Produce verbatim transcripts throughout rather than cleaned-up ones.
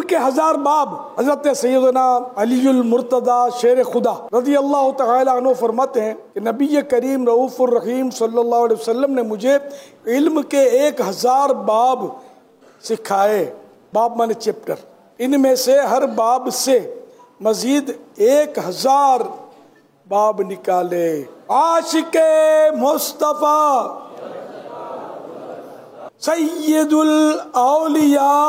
کے ہزار باب حضرت سیدنا علی المرتضی شیر خدا رضی اللہ تعالی عنہ فرماتے ہیں کہ نبی کریم رؤوف الرحیم صلی اللہ علیہ وسلم نے مجھے علم کے ایک ہزار باب سکھائے. باب مانے چیپٹر. ان میں سے ہر باب سے مزید ایک ہزار باب نکالے. عاشق مصطفیٰ سید الاولیاء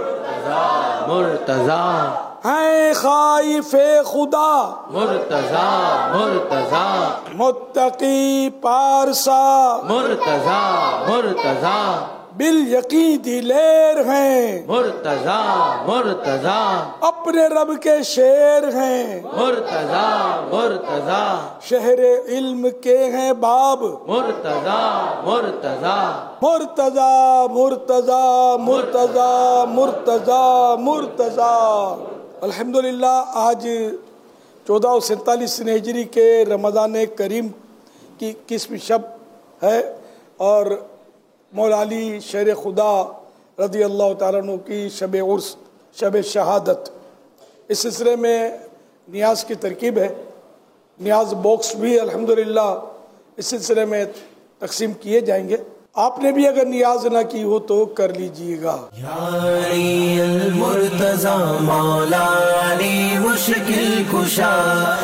مرتضی ہیں خائف خدا مرتضی مرتضی متقی پارسا مرتضی مرتضی بالیقین دلیر ہیں مرتضی مرتضی اپنے رب کے شیر ہیں مرتضی مرتضی شہر علم کے ہیں باب مرتضی مرتضی مرتضی مرتضی مرتضی مرتضی مرتضی. الحمدللہ آج چودہ سو سینتالیس ہجری کے رمضان کریم کی اکیسویں شب ہے اور مولا علی شیر خدا رضی اللہ تعالیٰ عنہ کی شب عرس شب شہادت. اس سلسلے میں نیاز کی ترکیب ہے. نیاز باکس بھی الحمدللہ اس سلسلے میں تقسیم کیے جائیں گے. آپ نے بھی اگر نیاز نہ کی ہو تو کر لیجئے گا. یا علی المرتضی مولا علی مشکل کشا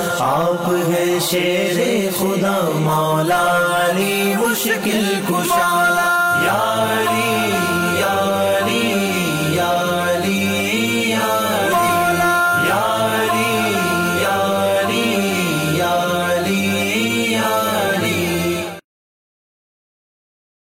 آپ ہے شیر خدا مولا علی مشکل کشا